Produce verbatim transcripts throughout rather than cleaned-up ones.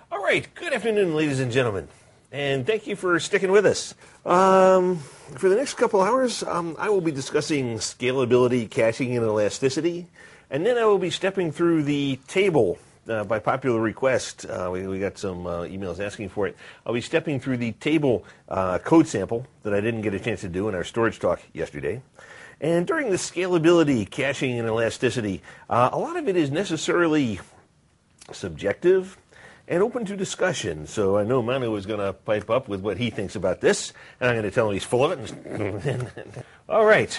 All right, good afternoon, ladies and gentlemen, and thank you for sticking with us. Um, for the next couple hours, um, I will be discussing scalability, caching, and elasticity, and then I will be stepping through the table uh, by popular request. Uh, we, we got some uh, emails asking for it. I'll be stepping through the table uh, code sample that I didn't get a chance to do in our storage talk yesterday. And during the scalability, caching, and elasticity, uh, a lot of it is necessarily subjective and open to discussion. So I know Manu is going to pipe up with what he thinks about this, and I'm going to tell him he's full of it. All right.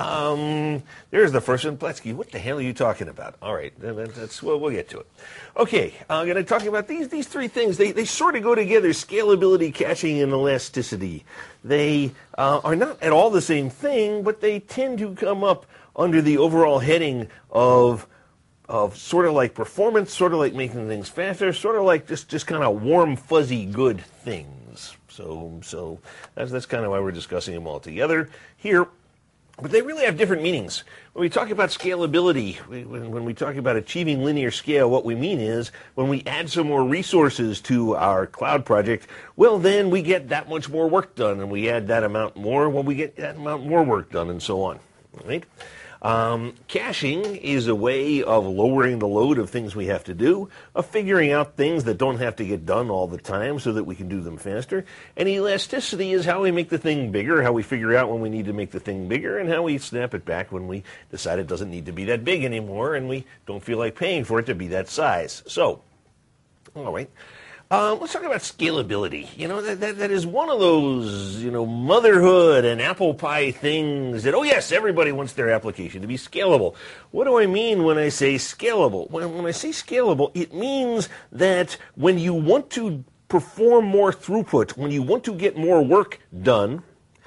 Um, there's the first one. Pletsky, what the hell are you talking about? All right. That's, well, we'll get to it. Okay. I'm going to talk about these these three things. They, they sort of go together, scalability, caching, and elasticity. They uh, are not at all the same thing, but they tend to come up under the overall heading of of sort of like performance, sort of like making things faster, sort of like just, just kind of warm, fuzzy, good things. So so that's, that's kind of why we're discussing them all together here. But they really have different meanings. When we talk about scalability, we, when, when we talk about achieving linear scale, what we mean is when we add some more resources to our cloud project, well, then we get that much more work done, and we add that amount more, well, we get that amount more work done, and so on. Right? Um, caching is a way of lowering the load of things we have to do, of figuring out things that don't have to get done all the time so that we can do them faster. And elasticity is how we make the thing bigger, how we figure out when we need to make the thing bigger, and how we snap it back when we decide it doesn't need to be that big anymore and we don't feel like paying for it to be that size. So, all right. Um, let's talk about scalability. You know, that, that that is one of those, you know, motherhood and apple pie things that, oh yes, everybody wants their application to be scalable. What do I mean when I say scalable? When, when I say scalable, it means that when you want to perform more throughput, when you want to get more work done,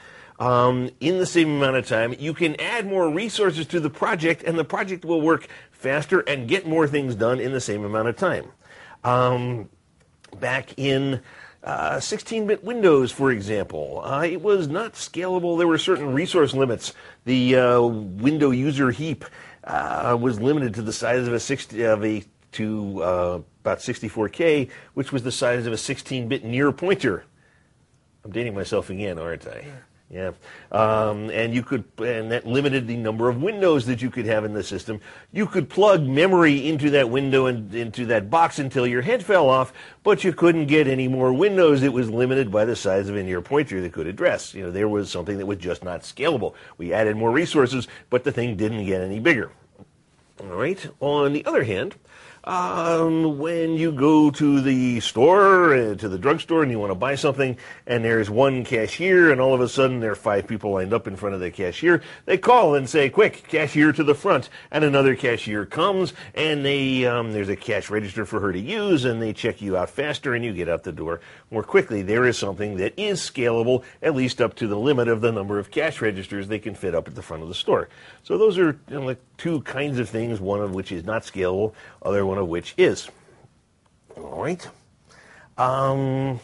um, in the same amount of time, you can add more resources to the project, and the project will work faster and get more things done in the same amount of time. Um... Back in uh, sixteen-bit Windows, for example, uh, it was not scalable. There were certain resource limits. The uh, window user heap uh, was limited to the size of a sixty of a to uh, about sixty-four K, which was the size of a sixteen-bit near pointer. I'm dating myself again, aren't I? Yeah. Yeah, um, and you could, and that limited the number of windows that you could have in the system. You could plug memory into that window and into that box until your head fell off, but you couldn't get any more windows. It was limited by the size of a near pointer that could address. You know, there was something that was just not scalable. We added more resources, but the thing didn't get any bigger. All right. On the other hand, Um, when you go to the store, uh, to the drugstore, and you want to buy something, and there's one cashier, and all of a sudden there are five people lined up in front of the cashier, they call and say, quick, cashier to the front, and another cashier comes, and they um, there's a cash register for her to use, and they check you out faster, and you get out the door more quickly. There is something that is scalable, at least up to the limit of the number of cash registers they can fit up at the front of the store. So those are, you know, like two kinds of things, one of which is not scalable, other one of which is. All right. Um,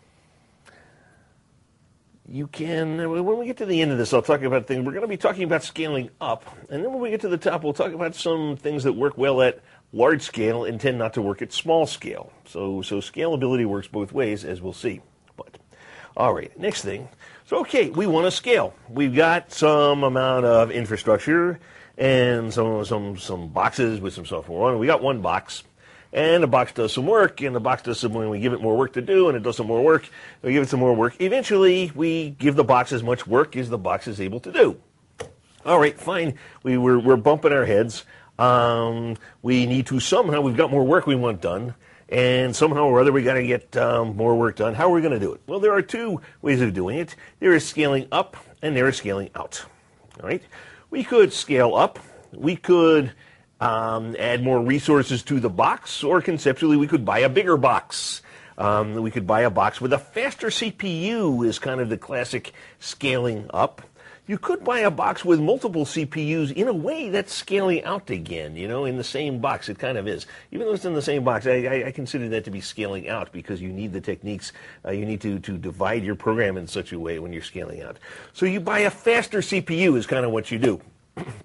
you can, when we get to the end of this, I'll talk about things. We're going to be talking about scaling up. And then when we get to the top, we'll talk about some things that work well at large scale and tend not to work at small scale. So, so scalability works both ways, as we'll see. But, all right, next thing. So, okay, we want to scale. We've got some amount of infrastructure and some some some boxes with some software on. We got one box, and the box does some work, and the box does some, when we give it more work to do, and it does some more work, we give it some more work. Eventually, we give the box as much work as the box is able to do. All right, fine. We, we're, we're bumping our heads. Um, we need to somehow, we've got more work we want done, and somehow or other we got to get um, more work done. How are we going to do it? Well, there are two ways of doing it. There is scaling up, and there is scaling out. All right? We could scale up. We could um, add more resources to the box, or conceptually we could buy a bigger box. Um, we could buy a box with a faster C P U is kind of the classic scaling up. You could buy a box with multiple C P Us. In a way, that's scaling out again, you know, in the same box. It kind of is. Even though it's in the same box, I, I, I consider that to be scaling out because you need the techniques. Uh, you need to, to divide your program in such a way when you're scaling out. So you buy a faster C P U is kind of what you do.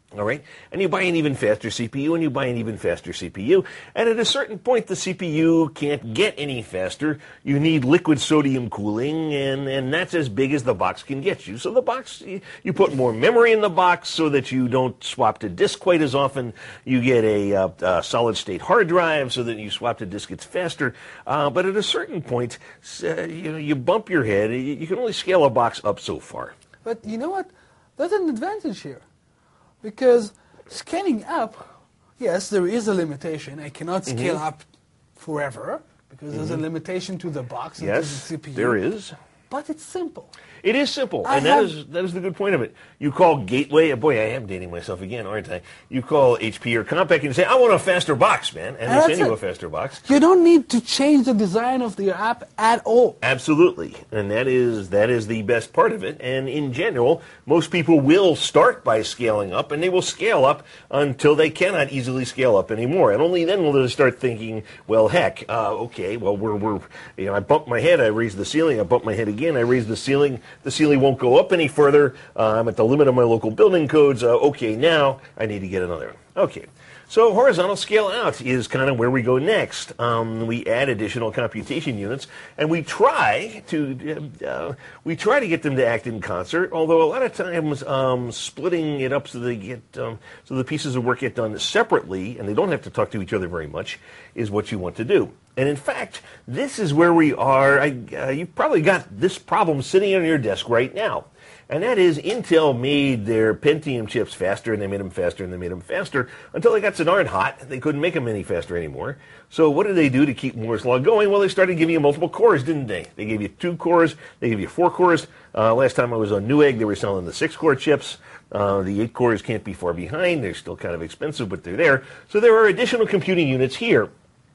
All right, and you buy an even faster C P U, and you buy an even faster C P U, and at a certain point, the C P U can't get any faster. You need liquid sodium cooling, and, and that's as big as the box can get you. So the box, you put more memory in the box so that you don't swap to disk quite as often. You get a, uh, a solid-state hard drive so that you swap to disk it's faster. Uh, but at a certain point, uh, you know, you bump your head. You can only scale a box up so far. But you know what? There's an advantage here. Because scaling up, yes, there is a limitation. I cannot scale mm-hmm. up forever because mm-hmm. there's a limitation to the box and yes, to the C P U. There is. But it's simple. It is simple, I and that is that is the good point of it. You call Gateway, boy, I am dating myself again, aren't I? You call H P or Compaq and you say, I want a faster box, man, and, and they send you a faster box. You don't need to change the design of the app at all. Absolutely, and that is that is the best part of it. And in general, most people will start by scaling up, and they will scale up until they cannot easily scale up anymore. And only then will they start thinking, well, heck, uh, okay, well, we're we're you know, I bumped my head, I raised the ceiling, I bumped my head again, I raised the ceiling. The ceiling won't go up any further. Uh, I'm at the limit of my local building codes. Uh, okay, now I need to get another one. Okay, so horizontal scale out is kind of where we go next. Um, we add additional computation units, and we try to uh, we try to get them to act in concert. Although a lot of times, um, splitting it up so they get um, so the pieces of work get done separately, and they don't have to talk to each other very much, is what you want to do. And in fact, this is where we are. I, uh, you've probably got this problem sitting on your desk right now. And that is Intel made their Pentium chips faster, and they made them faster, and they made them faster, until they got so darn hot, they couldn't make them any faster anymore. So what did they do to keep Moore's Law going? Well, they started giving you multiple cores, didn't they? They gave you two cores, they gave you four cores. Uh, last time I was on Newegg, they were selling the six-core chips. Uh, the eight cores can't be far behind. They're still kind of expensive, but they're there. So there are additional computing units here.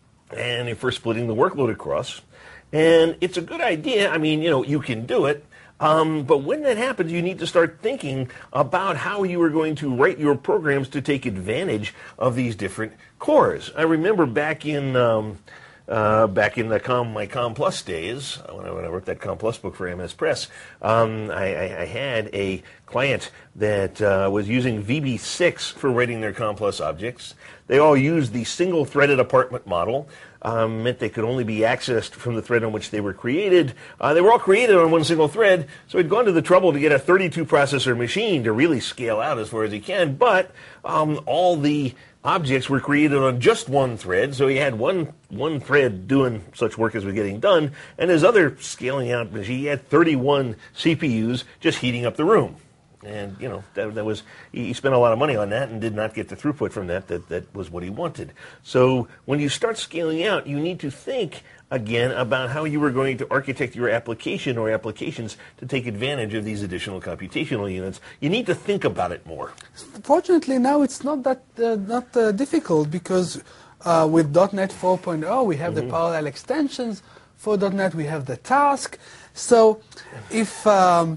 And if we're splitting the workload across, and it's a good idea. I mean, you know, you can do it. Um, but when that happens, you need to start thinking about how you are going to write your programs to take advantage of these different cores. I remember back in um, uh, back in the Com, my Com Plus days, when I, when I wrote that Com Plus book for M S Press, um, I, I, I had a client that uh, was using V B six for writing their Com Plus objects. They all used the single-threaded apartment model. Um, meant they could only be accessed from the thread on which they were created. Uh, they were all created on one single thread, so he'd gone to the trouble to get a thirty-two processor machine to really scale out as far as he can, but um, all the objects were created on just one thread, so he had one one thread doing such work as was getting done, and his other scaling out machine, he had thirty-one C P Us just heating up the room. And, you know, that, that was, he spent a lot of money on that and did not get the throughput from that. That that was what he wanted. So when you start scaling out, you need to think again about how you are going to architect your application or applications to take advantage of these additional computational units. You need to think about it more. Fortunately, now it's not that uh, not uh, difficult because uh, with .NET four point oh we have mm-hmm. the parallel extensions. For .NET we have the task. So if um,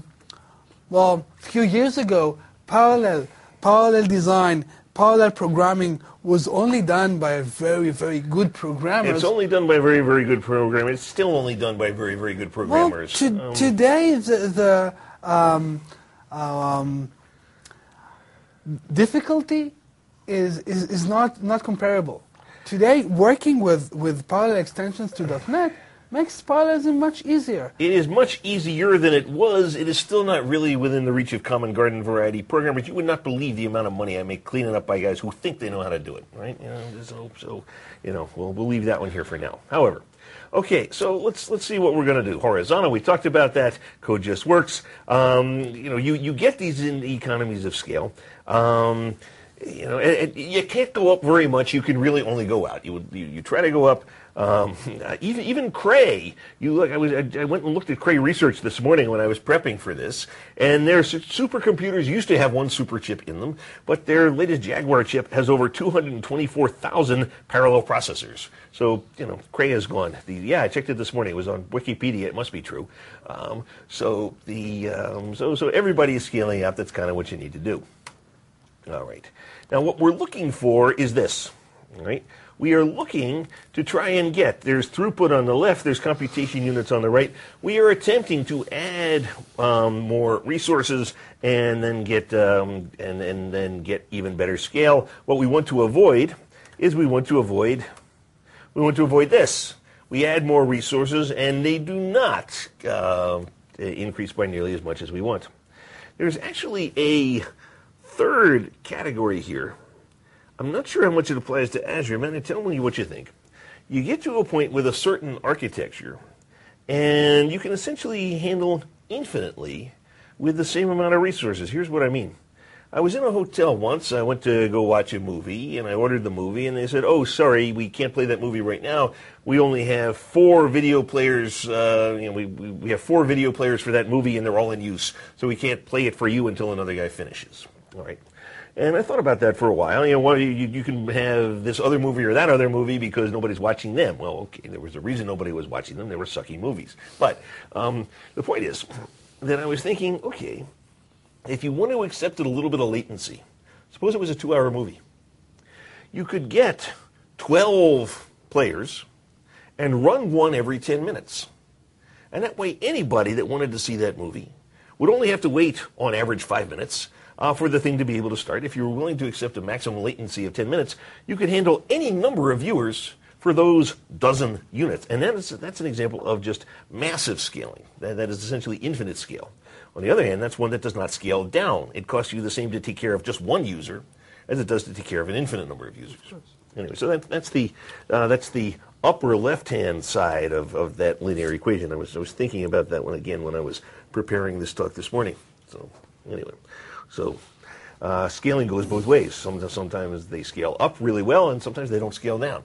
well, a few years ago, parallel, parallel design, parallel programming was only done by very, very good programmers. It's only done by very, very good programmers. It's still only done by very, very good programmers. Well, to, um, today, the, the um, um, difficulty is, is, is not, not comparable. Today, working with, with parallel extensions to .NET makes parallelism much easier. It is much easier than it was. It is still not really within the reach of common garden variety programmers. You would not believe the amount of money I make cleaning up by guys who think they know how to do it, right? You know, so, so you know, we'll, we'll leave that one here for now. However, okay, so let's let's see what we're going to do. Horizontal, we talked about that. Code just works. Um, you know, you, you get these in economies of scale. Um, you know, and, and you can't go up very much. You can really only go out. You you, you try to go up. Um, even even Cray, you look. I was I, I went and looked at Cray research this morning when I was prepping for this, and their supercomputers used to have one super chip in them, but their latest Jaguar chip has over two hundred twenty-four thousand parallel processors. So you know, Cray has gone. The, yeah, I checked it this morning. It was on Wikipedia. It must be true. Um, so the um, so so everybody is scaling up. That's kind of what you need to do. All right. Now what we're looking for is this. All right? We are looking to try and get, there's throughput on the left, there's computation units on the right. We are attempting to add um, more resources and then get um, and, and then get even better scale. What we want to avoid is we want to avoid we want to avoid this. We add more resources and they do not uh, increase by nearly as much as we want. There's actually a third category here. I'm not sure how much it applies to Azure. Man, tell me what you think. You get to a point with a certain architecture, and you can essentially handle infinitely with the same amount of resources. Here's what I mean. I was in a hotel once. I went to go watch a movie, and I ordered the movie, and they said, oh, sorry, we can't play that movie right now. We only have four video players. Uh, you know, we, we, we have four video players for that movie, and they're all in use, so we can't play it for you until another guy finishes. All right. And I thought about that for a while. You know, well, you, you can have this other movie or that other movie because nobody's watching them. Well, okay, there was a reason nobody was watching them. They were sucky movies. But um, the point is that I was thinking, okay, if you want to accept a little bit of latency, suppose it was a two-hour movie. You could get twelve players and run one every ten minutes. And that way anybody that wanted to see that movie would only have to wait, on average, five minutes Uh, for the thing to be able to start. If you were willing to accept a maximum latency of ten minutes, you could handle any number of viewers for those dozen units. And that is, that's an example of just massive scaling. That, that is essentially infinite scale. On the other hand, that's one that does not scale down. It costs you the same to take care of just one user as it does to take care of an infinite number of users. Anyway, so that, that's the uh, that's the upper left-hand side of, of that linear equation. I was I was thinking about that one again when I was preparing this talk this morning. So anyway. So uh, scaling goes both ways. Sometimes, sometimes they scale up really well, and sometimes they don't scale down.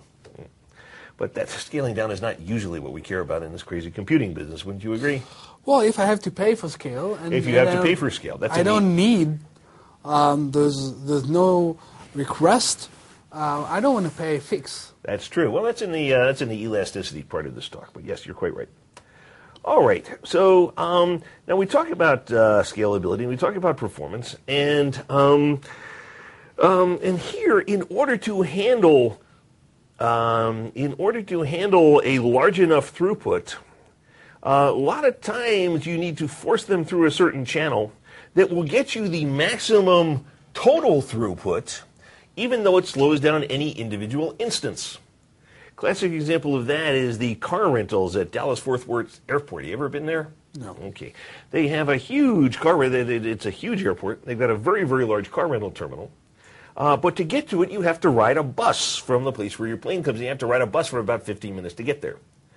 But that scaling down is not usually what we care about in this crazy computing business. Wouldn't you agree? Well, if I have to pay for scale, and if you and have to I pay for scale, that's I a don't need. need. Um, there's there's no request. Uh, I don't want to pay fix. That's true. Well, that's in the uh, that's in the elasticity part of this talk. But yes, you're quite right. All right, so um, now we talk about uh, scalability, and we talk about performance, and um, um, and here, in order to handle, um, in order to handle a large enough throughput, uh, a lot of times you need to force them through a certain channel that will get you the maximum total throughput, even though it slows down any individual instance. Classic example of that is the car rentals at Dallas-Fort Worth Airport. You ever been there? No. Okay. They have a huge car rental. It's a huge airport. They've got a very, very large car rental terminal. Uh, but to get to it, you have to ride a bus from the place where your plane comes in. You have to ride a bus for about fifteen minutes to get there.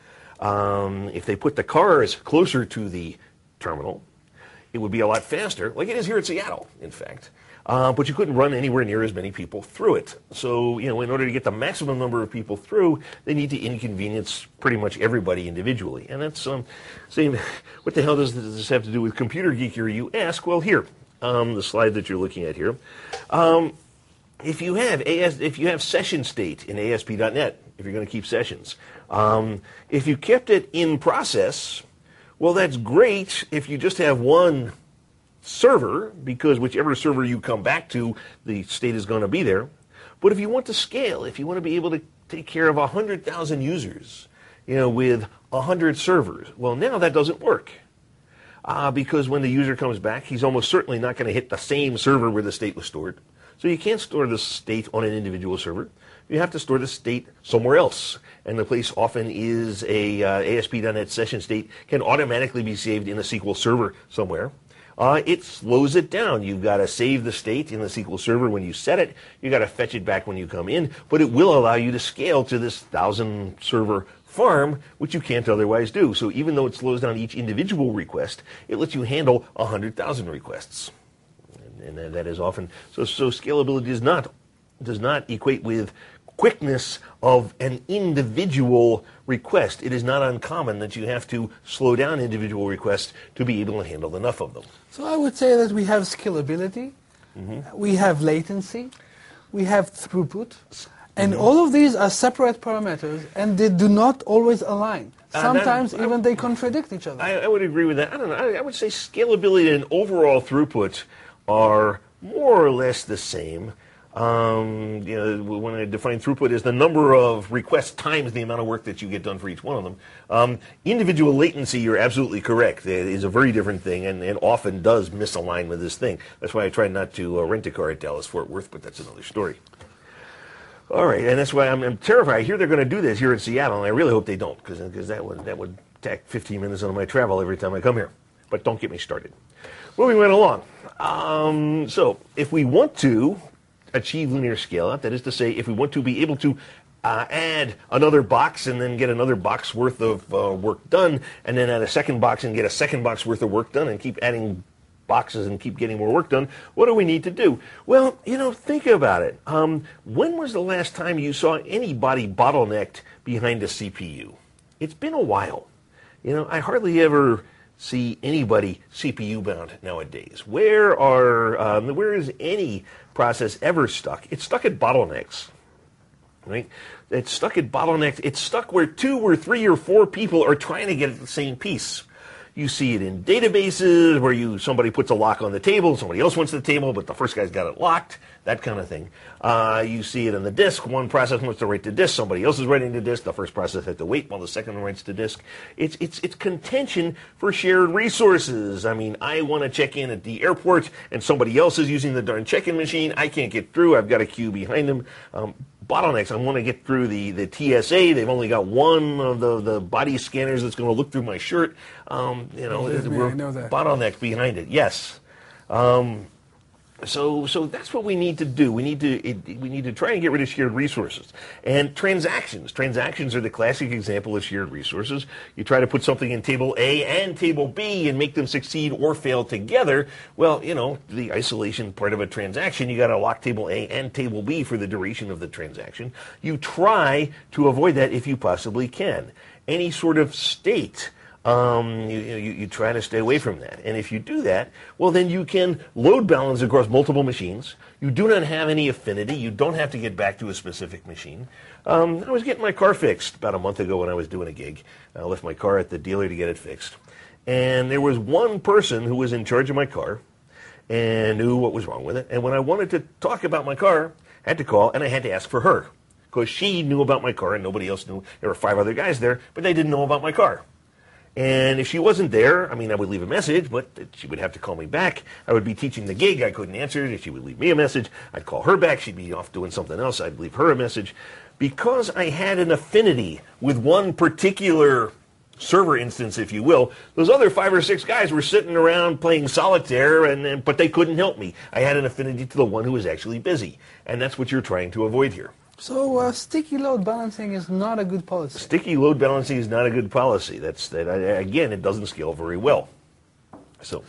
Um, if they put the cars closer to the terminal, it would be a lot faster, like it is here at Seattle, in fact. Uh, but you couldn't run anywhere near as many people through it. So, you know, in order to get the maximum number of people through, they need to inconvenience pretty much everybody individually. And that's um, saying, what the hell does this have to do with computer geekery, you ask? Well, here, um, the slide that you're looking at here. Um, if you have A S, if you have session state in A S P dot net, if you're going to keep sessions, um, if you kept it in process, well, that's great if you just have one server, because whichever server you come back to, the state is going to be there. But if you want to scale, if you want to be able to take care of one hundred thousand users, you know, with one hundred servers, well, now that doesn't work. Uh, because when the user comes back, he's almost certainly not going to hit the same server where the state was stored. So you can't store the state on an individual server. You have to store the state somewhere else. And the place often is a uh, A S P dot net session state can automatically be saved in a S Q L server somewhere. Uh, it slows it down. You've got to save the state in the S Q L server when you set it. You've got to fetch it back when you come in. But it will allow you to scale to this thousand server farm, which you can't otherwise do. So even though it slows down each individual request, it lets you handle one hundred thousand requests. And, and that is often, so, so scalability does not, does not equate with quickness of an individual request. It is not uncommon that you have to slow down individual requests to be able to handle enough of them. So I would say that we have scalability, mm-hmm. we have latency, we have throughput, and mm-hmm. all of these are separate parameters, and they do not always align. Sometimes uh, that, even I, they contradict each other. I, I would agree with that. I don't know. I, I would say scalability and overall throughput are more or less the same. Um, you know, when I define throughput as the number of requests times the amount of work that you get done for each one of them. Um, individual latency, you're absolutely correct. It is a very different thing, and it often does misalign with this thing. That's why I try not to uh, rent a car at Dallas-Fort Worth, but that's another story. All right, and that's why I'm, I'm terrified. I hear they're going to do this here in Seattle, and I really hope they don't, because that would, that would tack fifteen minutes on my travel every time I come here. But don't get me started. Moving right along. Um, so, if we want to achieve linear scale out, that is to say, if we want to be able to uh, add another box and then get another box worth of uh, work done, and then add a second box and get a second box worth of work done, and keep adding boxes and keep getting more work done, what do we need to do? Well, you know, think about it. Um, when was the last time you saw anybody bottlenecked behind a C P U? It's been a while. You know, I hardly ever see anybody C P U bound nowadays. Where are um, where is any process ever stuck? It's stuck at bottlenecks, right? It's stuck at bottlenecks. It's stuck where two or three or four people are trying to get at the same piece. You see it in databases where you somebody puts a lock on the table, somebody else wants the table, but the first guy's got it locked, that kind of thing. Uh, you see it in the disk. One process wants to write to disk, somebody else is writing to disk, the first process has to wait while the second one writes to disk. It's, it's, it's contention for shared resources. I mean, I want to check in at the airport, and somebody else is using the darn check-in machine. I can't get through. I've got a queue behind them. Um, bottlenecks. I want to get through the, the T S A. They've only got one of the, the body scanners that's going to look through my shirt. Um, you know, Believe me, we're I know that. bottlenecked behind it. Yes. Um, so, so that's what we need to do. We need to it, we need to try and get rid of shared resources and transactions. Transactions are the classic example of shared resources. You try to put something in table A and table B and make them succeed or fail together. Well, you know, the isolation part of a transaction, you got to lock table A and table B for the duration of the transaction. You try to avoid that if you possibly can. Any sort of state. Um, you, you, you try to stay away from that. And if you do that, well, then you can load balance across multiple machines. You do not have any affinity. You don't have to get back to a specific machine. Um, I was getting my car fixed about a month ago when I was doing a gig. I left my car at the dealer to get it fixed. And there was one person who was in charge of my car and knew what was wrong with it. And when I wanted to talk about my car, I had to call and I had to ask for her because she knew about my car and nobody else knew. There were five other guys there, but they didn't know about my car. And if she wasn't there, I mean, I would leave a message, but she would have to call me back. I would be teaching the gig. I couldn't answer it. She would leave me a message. I'd call her back. She'd be off doing something else. I'd leave her a message. Because I had an affinity with one particular server instance, if you will, those other five or six guys were sitting around playing solitaire, and, and but they couldn't help me. I had an affinity to the one who was actually busy. And that's what you're trying to avoid here. So uh, sticky load balancing is not a good policy. Sticky load balancing is not a good policy. That's that. Again, it doesn't scale very well. So,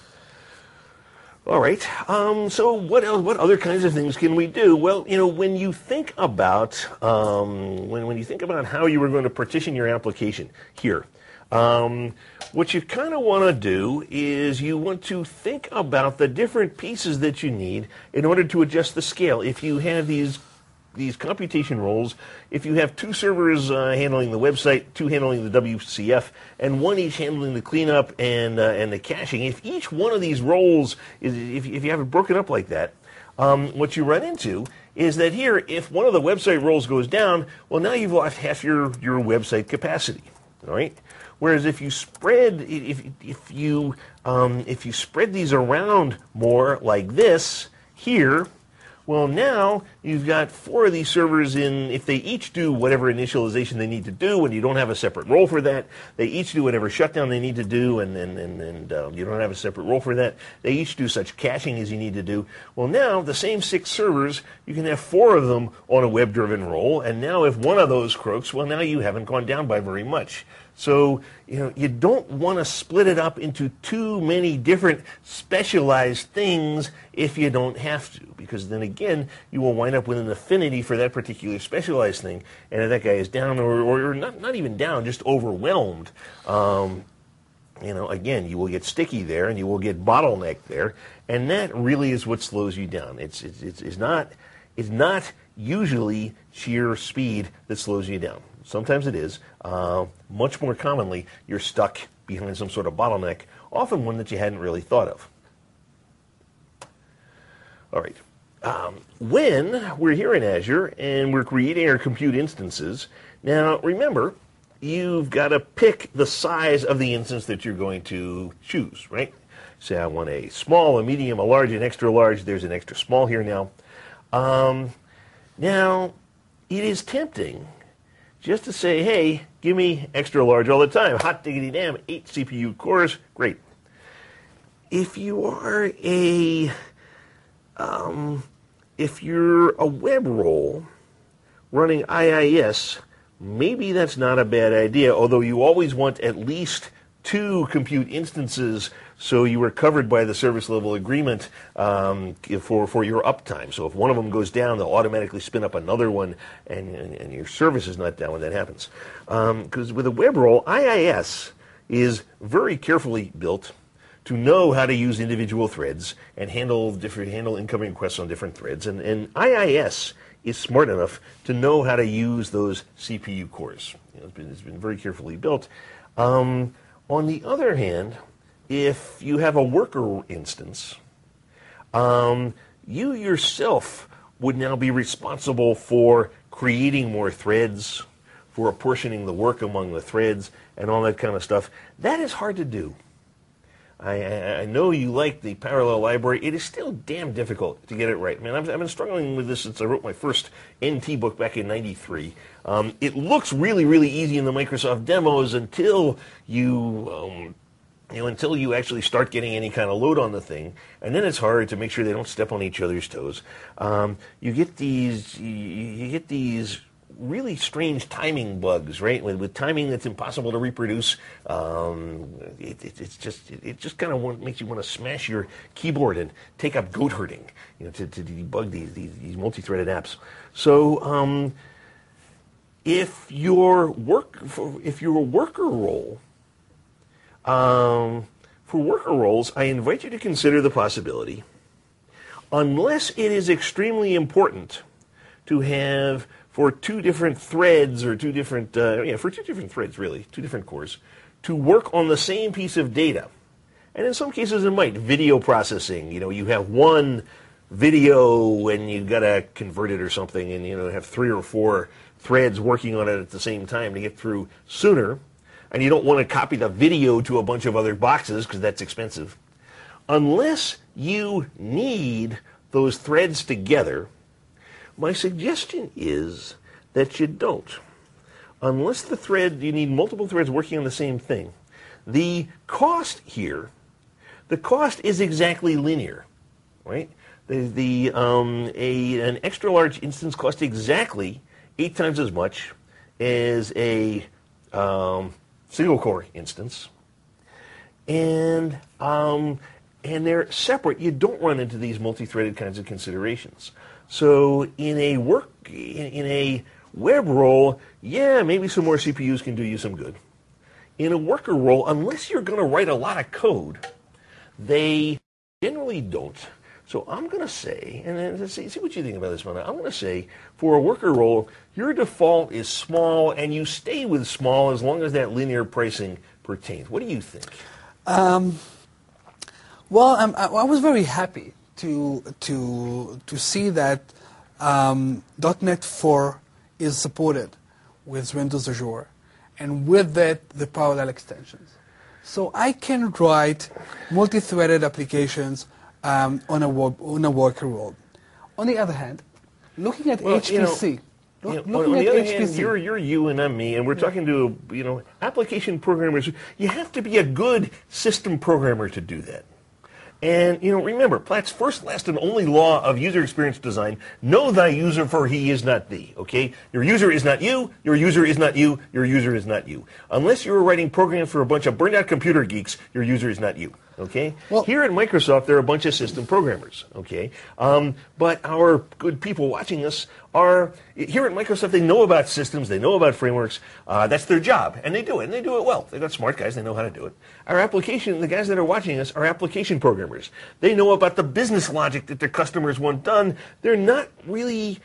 all right. Um, so, what else? What other kinds of things can we do? Well, you know, when you think about um, when when you think about how you were going to partition your application here, um, what you kind of want to do is you want to think about the different pieces that you need in order to adjust the scale. If you have these these computation roles, if you have two servers uh, handling the website, two handling the W C F, and one each handling the cleanup and uh, and the caching, if each one of these roles is, if, if you have it broken up like that, um, what you run into is that here, if one of the website roles goes down, well, now you've lost half your your website capacity. All right. Whereas if you spread if if you um, if you spread these around more like this here. Well, now you've got four of these servers in, if they each do whatever initialization they need to do, and you don't have a separate role for that, they each do whatever shutdown they need to do, and, and, and, and uh, you don't have a separate role for that. They each do such caching as you need to do. Well, now, the same six servers, you can have four of them on a web-driven role, and now if one of those crooks, well, now you haven't gone down by very much. So, you know, you don't want to split it up into too many different specialized things if you don't have to, because then again, you will wind up with an affinity for that particular specialized thing, and if that guy is down or, or not, not even down, just overwhelmed, um, you know, again, you will get sticky there and you will get bottlenecked there, and that really is what slows you down. It's, it's, it's, it's not, it's not usually sheer speed that slows you down. Sometimes it is. Uh, much more commonly, you're stuck behind some sort of bottleneck, often one that you hadn't really thought of. All right. um, when we're here in Azure and we're creating our compute instances, now remember, you've got to pick the size of the instance that you're going to choose, right? Say I want a small, a medium, a large, an extra large. There's an extra small here now. Um, now, it is tempting just to say, hey, give me extra large all the time. Hot diggity damn, eight C P U cores, great. If you are a, um, if you're a web role running I I S, maybe that's not a bad idea, although you always want at least two compute instances so you are covered by the service level agreement um, for, for your uptime. So if one of them goes down, they'll automatically spin up another one, and, and, and your service is not down when that happens. Because um, with a web role, I I S is very carefully built to know how to use individual threads and handle different handle incoming requests on different threads. And, and I I S is smart enough to know how to use those C P U cores. You know, it's been, it's been very carefully built. Um, on the other hand, if you have a worker instance, um, you yourself would now be responsible for creating more threads, for apportioning the work among the threads, and all that kind of stuff. That is hard to do. I, I, I know you like the parallel library. It is still damn difficult to get it right. Man, I've, I've been struggling with this since I wrote my first N T book back in ninety-three. Um, it looks really, really easy in the Microsoft demos until you, um, you know, until you actually start getting any kind of load on the thing, and then it's hard to make sure they don't step on each other's toes. Um, you get these, you, you get these. really strange timing bugs, right? With, with timing that's impossible to reproduce. Um, it, it, it's just it, it just kind of makes you want to smash your keyboard and take up goat herding, you know, to, to debug these, these, these multi-threaded apps. So um, if your work if you're a worker role, um, for worker roles, I invite you to consider the possibility, unless it is extremely important to have for two different threads, or two different, uh, yeah, for two different threads, really, two different cores, to work on the same piece of data. And in some cases it might. Video processing, you know, you have one video and you've got to convert it or something, and, you know, have three or four threads working on it at the same time to get through sooner. And you don't want to copy the video to a bunch of other boxes because that's expensive. Unless you need those threads together, my suggestion is that you don't. Unless the thread, you need multiple threads working on the same thing. The cost here, the cost is exactly linear, right? The, the, um, a, an extra large instance costs exactly eight times as much as a um, single core instance. And, um, and they're separate. You don't run into these multi-threaded kinds of considerations. So in a work, in, in a web role, yeah, maybe some more C P Us can do you some good. In a worker role, unless you're going to write a lot of code, they generally don't. So I'm going to say, and then see, see what you think about this one. I'm going to say, for a worker role, your default is small, and you stay with small as long as that linear pricing pertains. What do you think? Um, well, I'm, I, I was very happy to to to see that um, .NET four is supported with Windows Azure, and with that the parallel extensions. So I can write multi-threaded applications um, on a wo- on a worker role. On the other hand, looking at well, H P C, you know, look, you looking know, on at the other H P C, hand, you're, you're you and I'm me, and we're talking to, you know, application programmers. You have to be a good system programmer to do that. And, you know, remember, Platt's first, last, and only law of user experience design, know thy user, for he is not thee, okay? Your user is not you, your user is not you, your user is not you. Unless you're writing programs for a bunch of burned-out computer geeks, your user is not you, okay? Well, here at Microsoft, there are a bunch of system programmers, okay? Um, but our good people watching us are, here at Microsoft, they know about systems, they know about frameworks, uh, that's their job, and they do it, and they do it well. They've got smart guys, they know how to do it. Our application, the guys that are watching us are application programmers. They know about the business logic that their customers want done. They're not really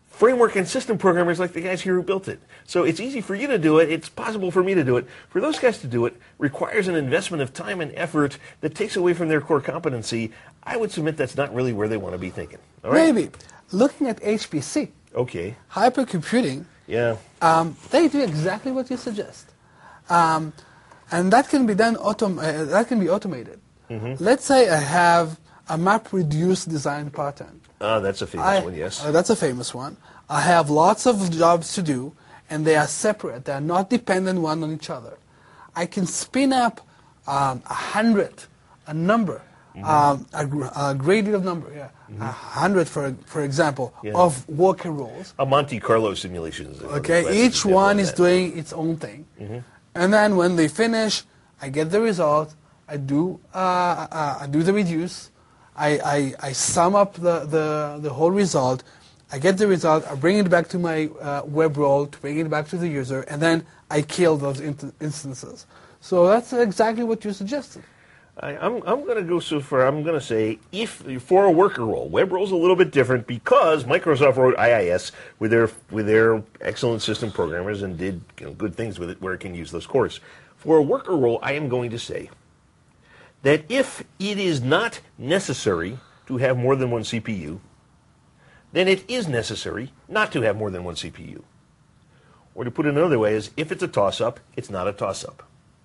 framework and system programmers like the guys here who built it. So it's easy for you to do it. It's possible for me to do it. For those guys to do it requires an investment of time and effort that takes away from their core competency. I would submit that's not really where they want to be thinking. All right? Maybe. Looking at H P C, Okay. hypercomputing, Yeah. um, they do exactly what you suggest. Um, and that can be done autom- uh, that can be automated. Mm-hmm. Let's say I have a map-reduce design pattern. Ah, that's a famous I- one, yes. uh, that's a famous one. I have lots of jobs to do, and they are separate. They are not dependent one on each other. I can spin up um, a hundred, a number, Mm-hmm. um, a, gr- a gradient number, yeah, a hundred, for for example, Yeah. of worker roles. A Monte Carlo simulation is another Okay, classic each example one of is that. doing its own thing, and then when they finish, I get the result. I do uh, uh, I do the reduce. I, I, I sum up the, the, the whole result. I get the result. I bring it back to my uh, web role to bring it back to the user, and then I kill those in- instances. So that's exactly what you suggested. I, I'm, I'm going to go so far. I'm going to say if for a worker role, web role's a little bit different because Microsoft wrote I I S with their with their excellent system programmers and did you know, good things with it where it can use those cores. For a worker role, I am going to say that if it is not necessary to have more than one C P U, then it is necessary not to have more than one C P U. Or to put it another way is if it's a toss-up, it's not a toss-up.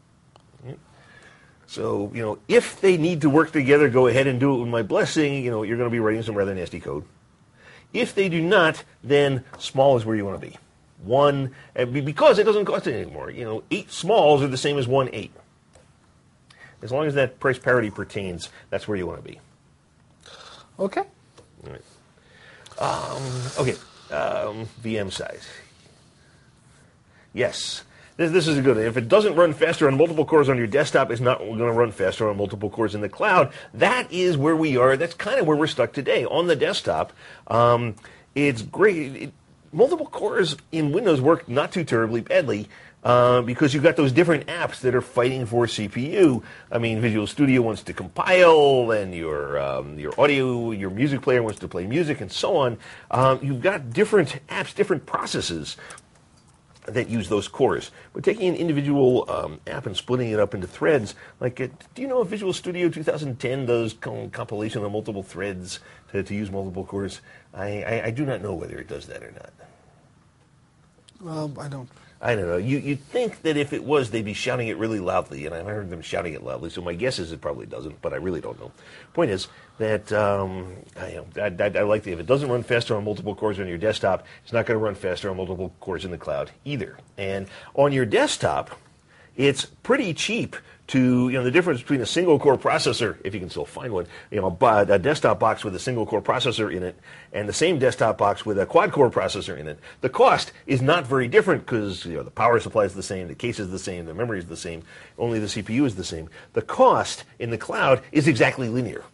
So, you know, if they need to work together, go ahead and do it with my blessing. You know, you're going to be writing some rather nasty code. If they do not, then small is where you want to be. One, because it doesn't cost anything more. You know, eight smalls are the same as one eight. As long as that price parity pertains, that's where you want to be. Okay. All right. Um, okay, um, V M size. Yes. This, this is a good one. If it doesn't run faster on multiple cores on your desktop, it's not going to run faster on multiple cores in the cloud. That is where we are. That's kind of where we're stuck today. On the desktop, um, it's great. It, multiple cores in Windows work not too terribly badly uh, because you've got those different apps that are fighting for C P U. I mean, Visual Studio wants to compile, and your um, your audio, your music player wants to play music, and so on. Um, you've got different apps, different processes that use those cores. But taking an individual um, app and splitting it up into threads, like, uh, do you know if Visual Studio twenty ten does com- compilation of multiple threads to, to use multiple cores? I, I, I do not know whether it does that or not. Well, I don't. I don't know. You, you'd think that if it was, they'd be shouting it really loudly, and I've heard them shouting it loudly, so my guess is it probably doesn't, but I really don't know. Point is that um, I, I, I, I like the, if it doesn't run faster on multiple cores on your desktop, it's not going to run faster on multiple cores in the cloud either. And on your desktop, it's pretty cheap to, you know, the difference between a single core processor, if you can still find one, you know, a desktop box with a single core processor in it, and the same desktop box with a quad core processor in it. The cost is not very different because, you know, the power supply is the same, the case is the same, the memory is the same, only the C P U is the same. The cost in the cloud is exactly linear.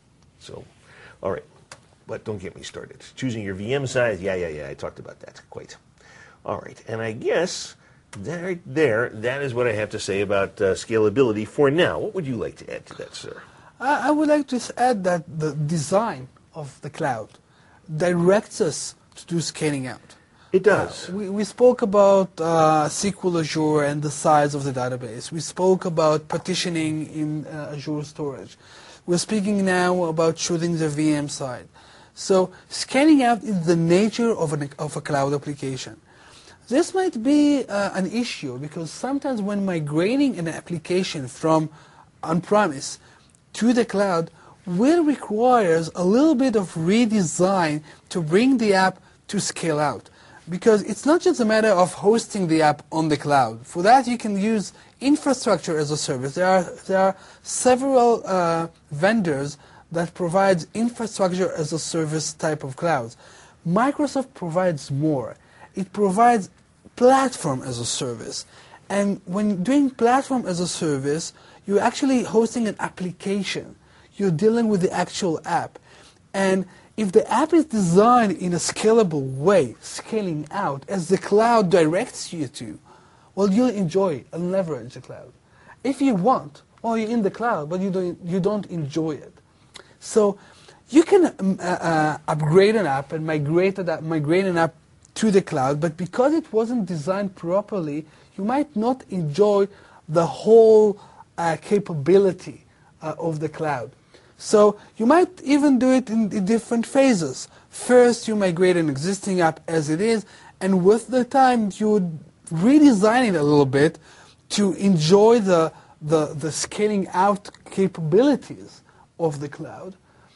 So, all right, but don't get me started. Choosing your V M size, yeah, yeah, yeah, I talked about that quite. All right, and I guess that right there, that is what I have to say about uh, scalability for now. What would you like to add to that, sir? I, I would like to s- add that the design of the cloud directs us to do scaling out. It does. Uh, we, we spoke about uh, S Q L Azure and the size of the database. We spoke about partitioning in uh, Azure storage. We're speaking now about choosing the V M side. So scaling out is the nature of, an, of a cloud application. This might be uh, an issue because sometimes when migrating an application from on-premise to the cloud will requires a little bit of redesign to bring the app to scale out. Because it's not just a matter of hosting the app on the cloud. For that you can use infrastructure as a service. There are, there are several uh, vendors that provides infrastructure as a service type of clouds. Microsoft provides more. It provides platform as a service. And when doing platform as a service, you're actually hosting an application. You're dealing with the actual app. And if the app is designed in a scalable way, scaling out, as the cloud directs you to, well, you'll enjoy and leverage the cloud. If you want, well, you're in the cloud, but you don't, you don't enjoy it. So you can um, uh, uh, upgrade an app and migrate, that, migrate an app to the cloud, but because it wasn't designed properly, you might not enjoy the whole uh, capability uh, of the cloud. So you might even do it in, in different phases. First, you migrate an existing app as it is, and with the time, you would redesign it a little bit to enjoy the, the, the scaling out capabilities of the cloud.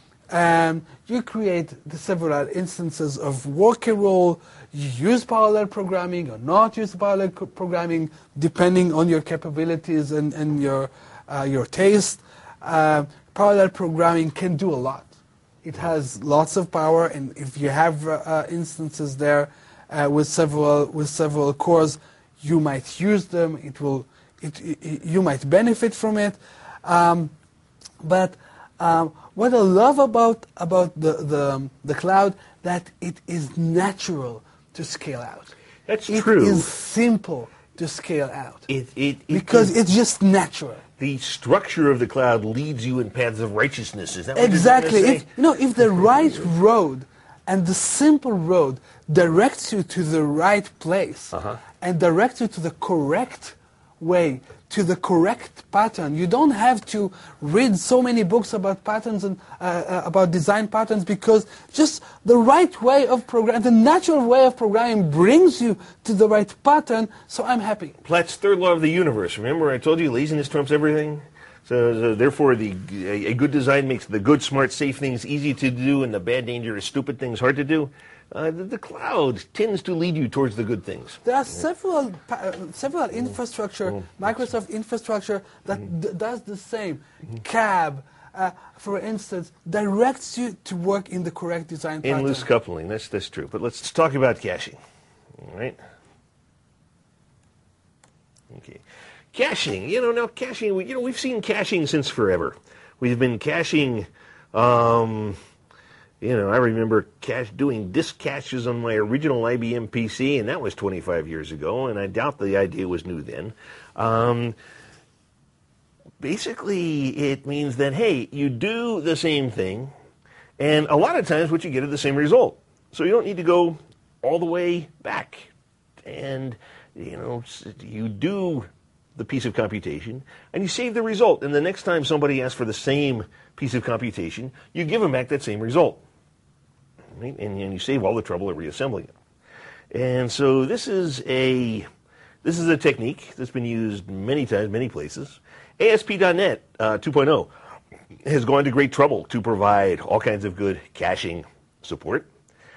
Um, you create the several instances of worker role. You use parallel programming or not use parallel programming, depending on your capabilities and, and your, uh, your taste. Uh, parallel programming can do a lot. It has lots of power, and if you have uh, instances there uh, with several with several cores, you might use them. It will, it, it, you might benefit from it. Um, but um, what I love about about the, the the cloud, that it is natural to scale out. That's it true. It is simple to scale out. It, it, it because is, it's just natural. The structure of the cloud leads you in paths of righteousness. Is that what exactly? you're If, you know, if the right road and the simple road directs you to the right place uh-huh. and directs you to the correct way, to the correct pattern. You don't have to read so many books about patterns and uh, uh, about design patterns, because just the right way of programming, the natural way of programming brings you to the right pattern, so I'm happy. Platt's third law of the universe. Remember I told you laziness trumps everything? So, so therefore, the, a, a good design makes the good, smart, safe things easy to do, and the bad, dangerous, stupid things hard to do. Uh, the, the cloud tends to lead you towards the good things. There are several uh, several infrastructure, mm. Microsoft infrastructure that mm. d does the same. Mm. C A B, uh, for instance, directs you to work in the correct design pattern. In loose coupling, that's that's true. But let's talk about caching. All right. Okay. Caching. You know, now caching. You know, we've seen caching since forever. We've been caching. Um, You know, I remember cache, doing disk caches on my original I B M P C, and that was twenty-five years ago, and I doubt the idea was new then. Um, basically, it means that, hey, you do the same thing, and a lot of times what you get is the same result. So you don't need to go all the way back. And, you know, you do the piece of computation, and you save the result. And the next time somebody asks for the same piece of computation, you give them back that same result. Right? And, and you save all the trouble of reassembling it. And so this is a this is a technique that's been used many times, many places. A S P dot net uh, two point oh has gone to great trouble to provide all kinds of good caching support.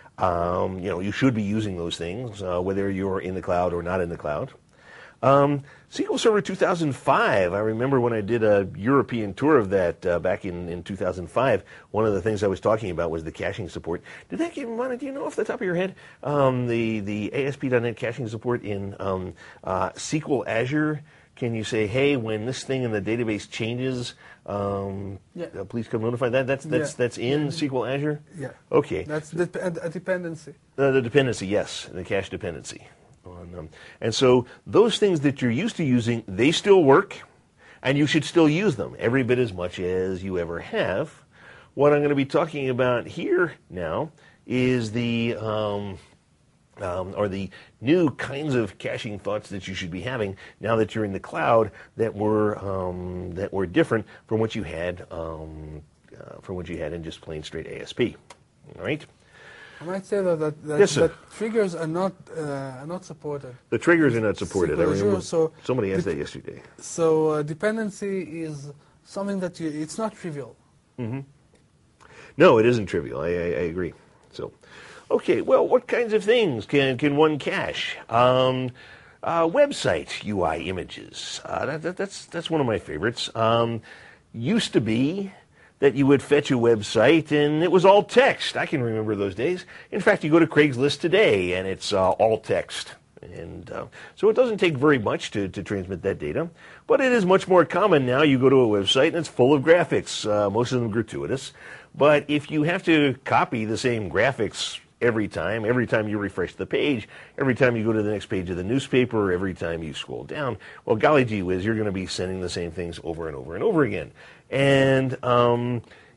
Um, you know, you should be using those things, uh, whether you're in the cloud or not in the cloud. Um, S Q L Server two thousand five, I remember when I did a European tour of that uh, back in, in two thousand five, one of the things I was talking about was the caching support. Did that give money? Do you know off the top of your head? Um, the, the A S P dot net caching support in um, uh, S Q L Azure, can you say, hey, when this thing in the database changes, um, yeah. uh, please come notify that? That's, that's, yeah. that's in yeah. S Q L Azure? Yeah. Okay. That's the, a dependency. Uh, the dependency, yes, the cache dependency. On them. And so those things that you're used to using, they still work, and you should still use them every bit as much as you ever have. What I'm going to be talking about here now is the um, um, or the new kinds of caching thoughts that you should be having now that you're in the cloud that were um, that were different from what you had um, uh, from what you had in just plain straight A S P. All right. I might say that that, that, yes, that triggers are not uh, are not supported. The triggers are not supported. I remember so somebody asked that yesterday. So uh, dependency is something that you, it's not trivial. Mm-hmm. No, it isn't trivial. I, I, I agree. So, okay. Well, what kinds of things can can one cache? Um, uh, website U I images. Uh, that, that, that's that's one of my favorites. Um, used to be that you would fetch a website and it was all text. I can remember those days. In fact, you go to Craigslist today and it's uh, all text. And uh, so it doesn't take very much to, to transmit that data. But it is much more common now. You go to a website and it's full of graphics, uh, most of them gratuitous. But if you have to copy the same graphics every time, every time you refresh the page, every time you go to the next page of the newspaper, every time you scroll down, well, golly gee whiz, you're going to be sending the same things over and over and over again. And um,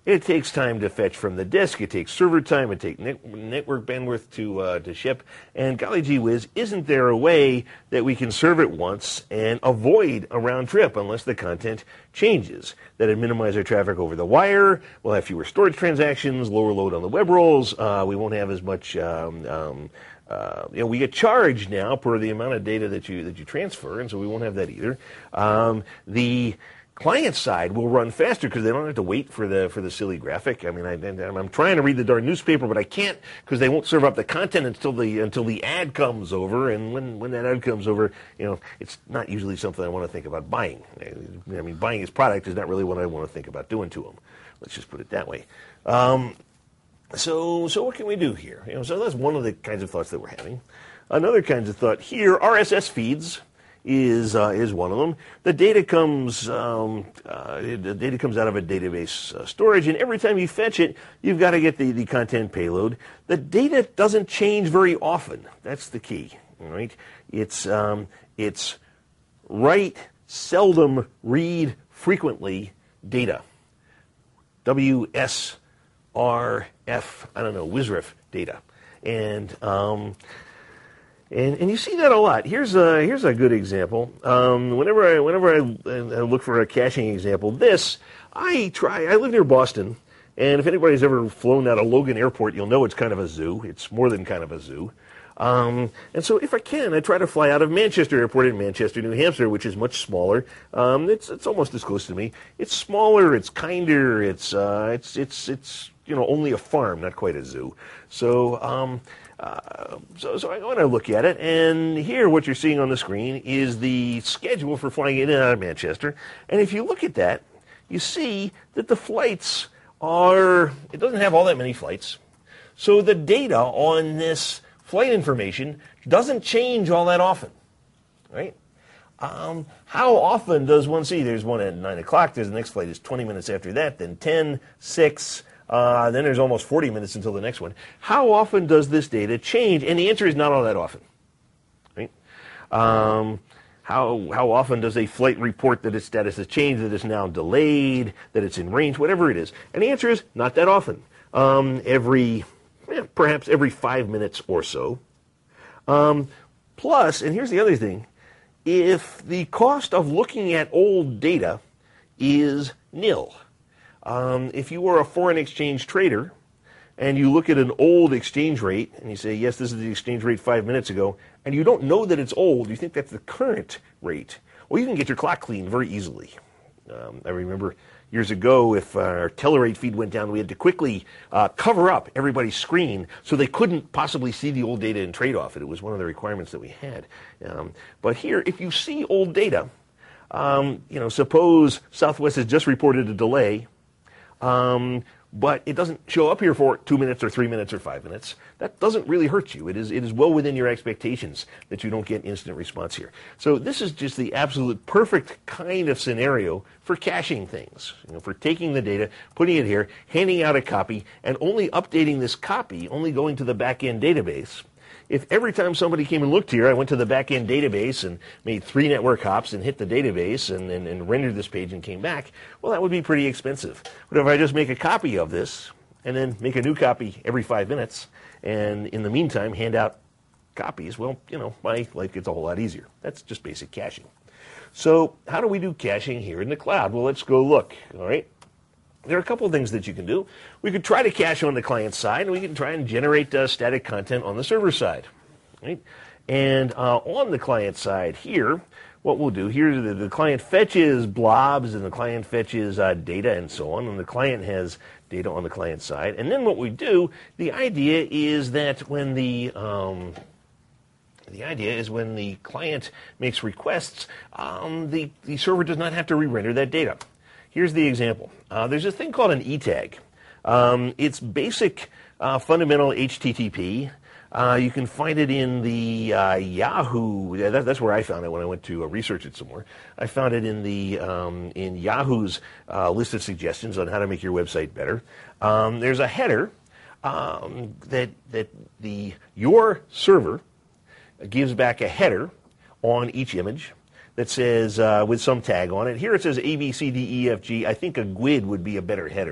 It takes time to fetch from the disk. It takes server time. It takes net- network bandwidth to uh, to ship. And golly gee whiz, isn't there a way that we can serve it once and avoid a round trip unless the content changes? That'd minimize our traffic over the wire. We'll have fewer storage transactions, lower load on the web rolls. Uh, we won't have as much. Um, um, uh, you know, we get charged now per the amount of data that you that you transfer, and so we won't have that either. Um, the client side will run faster because they don't have to wait for the for the silly graphic. I mean, I, I'm trying to read the darn newspaper, but I can't because they won't serve up the content until the until the ad comes over. And when, when that ad comes over, you know, it's not usually something I want to think about buying. I mean, buying his product is not really what I want to think about doing to him. Let's just put it that way. Um, so so what can we do here? You know, so that's one of the kinds of thoughts that we're having. Another kinds of thought here: R S S feeds is uh, is one of them. The data comes um, uh, the data comes out of a database uh, storage, and every time you fetch it, you've got to get the, the content payload. The data doesn't change very often. That's the key, right? It's um, it's write seldom, read frequently data. W S R F, I don't know, W S R F data, and um, And, and you see that a lot. Here's a here's a good example. Um, whenever I whenever I, I look for a caching example, this I try. I live near Boston, and if anybody's ever flown out of Logan Airport, you'll know it's kind of a zoo. It's more than kind of a zoo. Um, and so, if I can, I try to fly out of Manchester Airport in Manchester, New Hampshire, which is much smaller. Um, it's it's almost as close to me. It's smaller. It's kinder. It's uh, it's it's it's you know only a farm, not quite a zoo. So. Um, Uh, so, so I go and I look at it, and here what you're seeing on the screen is the schedule for flying in and out of Manchester. And if you look at that, you see that the flights are, it doesn't have all that many flights. So the data on this flight information doesn't change all that often, right? Um, how often does one see? There's one at nine o'clock, there's the next flight is twenty minutes after that, then ten, six, Uh, then there's almost forty minutes until the next one. How often does this data change? And the answer is not all that often. Right? Um, how how often does a flight report that its status has changed, that it's now delayed, that it's in range, whatever it is? And the answer is not that often. Um, every, eh, perhaps every five minutes or so. Um, plus, and here's the other thing, if the cost of looking at old data is nil. Um, if you are a foreign exchange trader and you look at an old exchange rate and you say, yes, this is the exchange rate five minutes ago, and you don't know that it's old, you think that's the current rate, well, you can get your clock cleaned very easily. Um, I remember years ago, if our Telerate feed went down, we had to quickly uh, cover up everybody's screen so they couldn't possibly see the old data and trade off it. It was one of the requirements that we had. Um, but here, if you see old data, um, you know, suppose Southwest has just reported a delay, Um, but it doesn't show up here for two minutes or three minutes or five minutes. That doesn't really hurt you. It is it is well within your expectations that you don't get instant response here. So this is just the absolute perfect kind of scenario for caching things, you know, for taking the data, putting it here, handing out a copy, and only updating this copy, only going to the back-end database. If every time somebody came and looked here, I went to the back-end database and made three network hops and hit the database and, and, and rendered this page and came back, well, that would be pretty expensive. But if I just make a copy of this and then make a new copy every five minutes and in the meantime hand out copies, well, you know, my life gets a whole lot easier. That's just basic caching. So how do we do caching here in the cloud? Well, let's go look, all right? There are a couple of things that you can do. We could try to cache on the client side, and we can try and generate uh, static content on the server side. Right? And uh, on the client side here, what we'll do here, the, the client fetches blobs, and the client fetches uh, data and so on, and the client has data on the client side. And then what we do, the idea is that when the um, The idea is when the client makes requests, um, the, the server does not have to re-render that data. Here's the example. Uh, there's a thing called an E tag. Um, it's basic uh, fundamental H T T P. Uh, you can find it in the uh, Yahoo. Yeah, that, that's where I found it when I went to uh, research it some more. I found it in the um, in Yahoo's uh, list of suggestions on how to make your website better. Um, there's a header um, that that the your server gives back a header on each image that says, uh, with some tag on it. Here it says A, B, C, D, E, F, G. I think a G W I D would be a better header.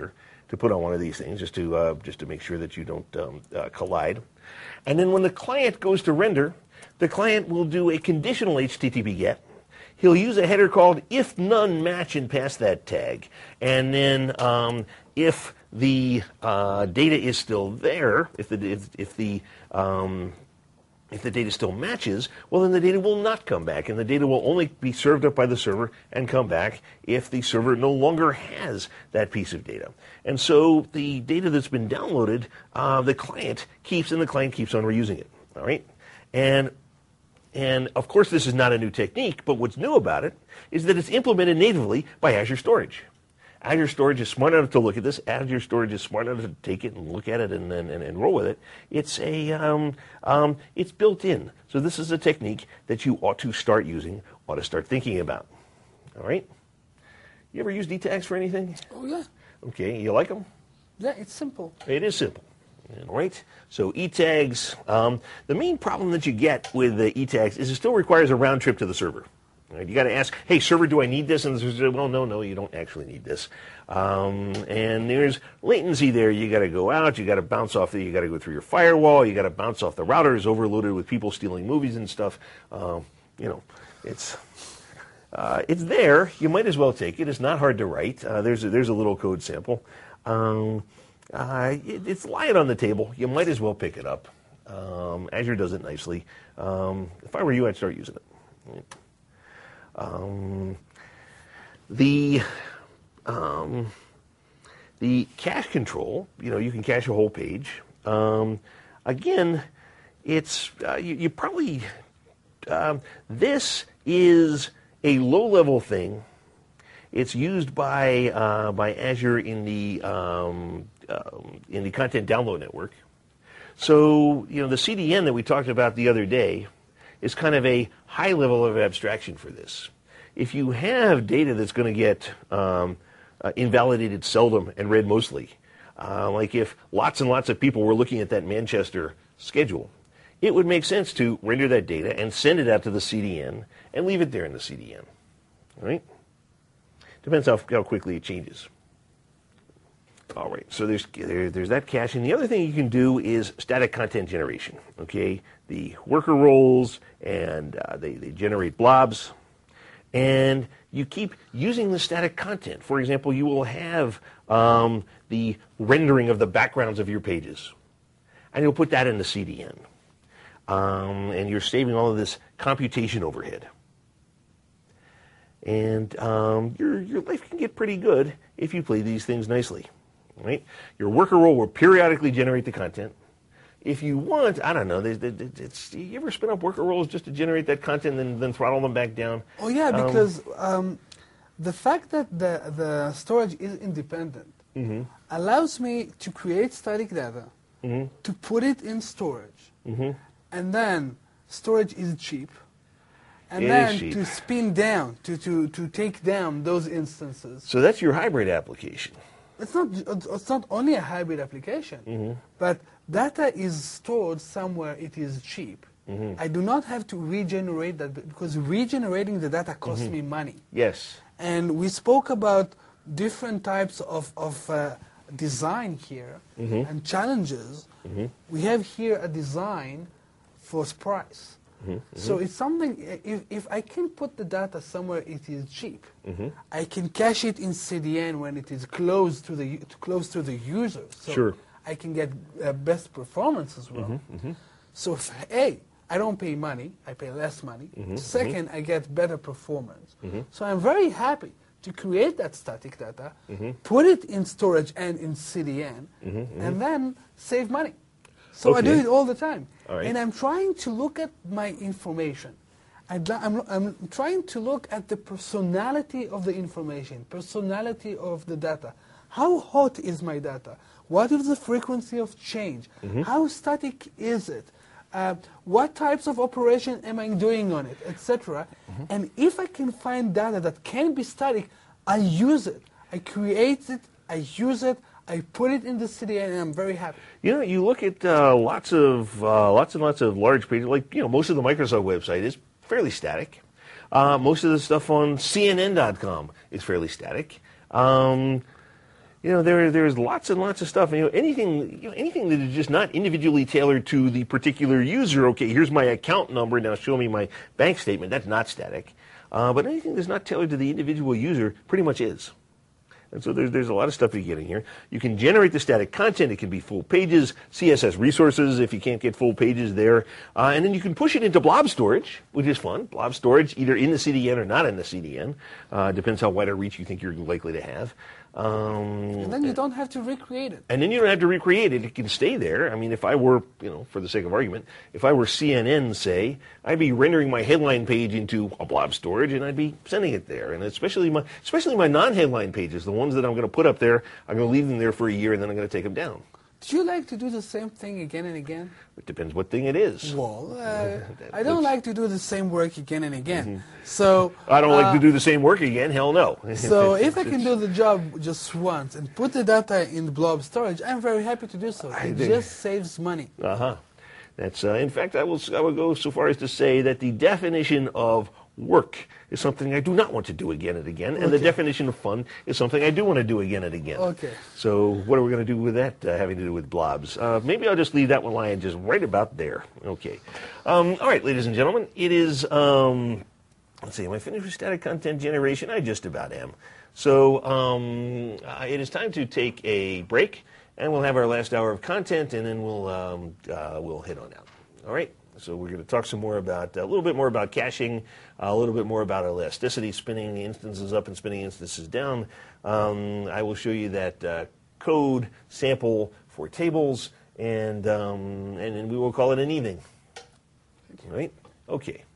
to put on one of these things, just to uh, just to make sure that you don't um, uh, collide. And then when the client goes to render, the client will do a conditional H T T P GET. He'll use a header called if none match and pass that tag. And then um, if the uh, data is still there, if the if, if the um, if the data still matches, well, then the data will not come back, and the data will only be served up by the server and come back if the server no longer has that piece of data. And so the data that's been downloaded, uh, the client keeps, and the client keeps on reusing it. All right, and and of course this is not a new technique, but what's new about it is that it's implemented natively by Azure Storage. Azure Storage is smart enough to look at this. Azure Storage is smart enough to take it and look at it and and, and roll with it. It's a um, um, it's built in. So this is a technique that you ought to start using, ought to start thinking about. All right. You ever use D tags for anything? Oh yeah. Okay. You like them? Yeah, it's simple. It is simple. All right. So E tags. Um, the main problem that you get with the E tags is it still requires a round trip to the server. Right, you got to ask, hey, server, do I need this? And the server says, well, no, no, you don't actually need this. Um, and there's latency there. You got to go out. You got to bounce off the. You got to go through your firewall. You got to bounce off the routers overloaded with people stealing movies and stuff. Um, you know, it's uh, it's there. You might as well take it. It's not hard to write. Uh, there's a, there's a little code sample. Um, uh, it, it's lying on the table. You might as well pick it up. Um, Azure does it nicely. Um, if I were you, I'd start using it. Right. Um, the um, the cache control, you know, you can cache a whole page. Um, again, it's uh, you, you probably um, this is a low-level thing. It's used by uh, by Azure in the um, um, in the content download network. So you know, the C D N that we talked about the other day is kind of a high level of abstraction for this. If you have data that's going to get um, uh, invalidated seldom and read mostly, uh, like if lots and lots of people were looking at that Manchester schedule, it would make sense to render that data and send it out to the C D N and leave it there in the C D N. All right? Depends how, how quickly it changes. All right, so there's there, there's that caching. The other thing you can do is static content generation. Okay, the worker roles and uh, they they generate blobs, and you keep using the static content. For example, you will have um, the rendering of the backgrounds of your pages, and you'll put that in the C D N, um, and you're saving all of this computation overhead. And um, your your life can get pretty good if you play these things nicely. Right? Your worker role will periodically generate the content. If you want, I don't know, they, they, it's, you ever spin up worker roles just to generate that content and then, then throttle them back down? Oh yeah, Um, because um, the fact that the, the storage is independent mm-hmm. allows me to create static data, mm-hmm. to put it in storage, Mm-hmm. and then storage is cheap, and It is then cheap. to spin down, to, to, to take down those instances. So that's your hybrid application. It's not, it's not only a hybrid application, Mm-hmm. but data is stored somewhere it is cheap. Mm-hmm. I do not have to regenerate that because regenerating the data costs Mm-hmm. me money. Yes. And we spoke about different types of, of uh, design here Mm-hmm. and challenges. Mm-hmm. We have here a design for price. Mm-hmm. So it's something, if, if I can put the data somewhere it is cheap, Mm-hmm. I can cache it in C D N when it is close to the, u- close to the user. So Sure. I can get uh, best performance as well. Mm-hmm. So if, A, I don't pay money, I pay less money. Mm-hmm. Second, I get better performance. Mm-hmm. So I'm very happy to create that static data, Mm-hmm. put it in storage and in C D N, Mm-hmm. and then save money. So I do Okay. it all the time. All right. And I'm trying to look at my information. I'd li- I'm, I'm trying to look at the personality of the information, personality of the data. How hot is my data? What is the frequency of change? Mm-hmm. How static is it? Uh, what types of operation am I doing on it, et cetera. Mm-hmm. And if I can find data that can be static, I use it. I create it, I use it, I put it in the C D N, and I'm very happy. You know, you look at uh, lots of uh, lots and lots of large pages. Like you know, most of the Microsoft website is fairly static. Uh, most of the stuff on C N N dot com is fairly static. Um, You know, there there's lots and lots of stuff. You know, anything you know, anything that is just not individually tailored to the particular user. Okay, here's my account number. Now show me my bank statement. That's not static. Uh, but anything that's not tailored to the individual user pretty much is. And so there's, there's a lot of stuff you get in here. You can generate the static content. It can be full pages, C S S resources if you can't get full pages there. Uh, and then you can push it into blob storage, which is fun. Blob storage, either in the C D N or not in the C D N. Uh, depends how wide a reach you think you're likely to have. Um, And then you don't have to recreate it. And then you don't have to recreate it. It can stay there. I mean, if I were, you know, for the sake of argument, if I were C N N, say, I'd be rendering my headline page into a blob storage, and I'd be sending it there. And especially my, especially my non-headline pages, the ones that I'm going to put up there, I'm going to leave them there for a year, and then I'm going to take them down. Do you like to do the same thing again and again? It depends what thing it is. Well, uh, I don't like to do the same work again and again. Mm-hmm. So I don't uh, like to do the same work again. Hell no. So if I can do the job just once and put the data in the blob storage, I'm very happy to do so. It just saves money. Uh huh. That's uh, in fact, I will I will go so far as to say that the definition of work is something I do not want to do again and again, and okay. the definition of fun is something I do want to do again and again. Okay. So what are we going to do with that, uh, having to do with blobs? Uh, maybe I'll just leave that one lying just right about there. Okay. Um, all right, ladies and gentlemen, it is, um, let's see, am I finished with static content generation? I just about am. So um, uh, it is time to take a break, and we'll have our last hour of content, and then we'll, um, uh, we'll head on out. All right? So we're going to talk some more about, a little bit more about caching, a little bit more about elasticity, spinning instances up and spinning instances down. Um, I will show you that uh, code sample for tables, and um, and then we will call it an evening. All right? Okay.